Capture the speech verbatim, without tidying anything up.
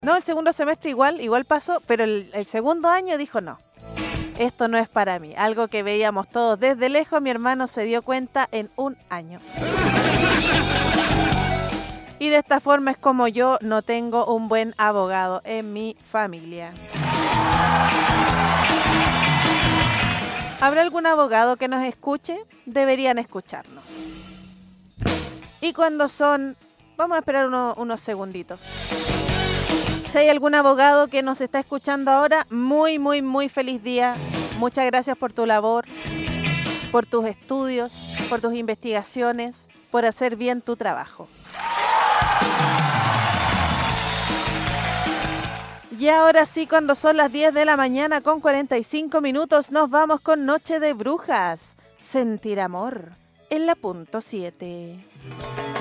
No, el segundo semestre igual, igual pasó, pero el, el segundo año dijo no. Esto no es para mí. Algo que veíamos todos desde lejos, mi hermano se dio cuenta en un año. Y de esta forma es como yo no tengo un buen abogado en mi familia. ¿Habrá algún abogado que nos escuche? Deberían escucharnos. Y cuando son... Vamos a esperar uno, unos segunditos. Si hay algún abogado que nos está escuchando ahora, muy, muy, muy feliz día. Muchas gracias por tu labor, por tus estudios, por tus investigaciones, por hacer bien tu trabajo. Y ahora sí, cuando son las diez de la mañana con cuarenta y cinco minutos, nos vamos con Noche de Brujas. Sentir amor en la punto siete.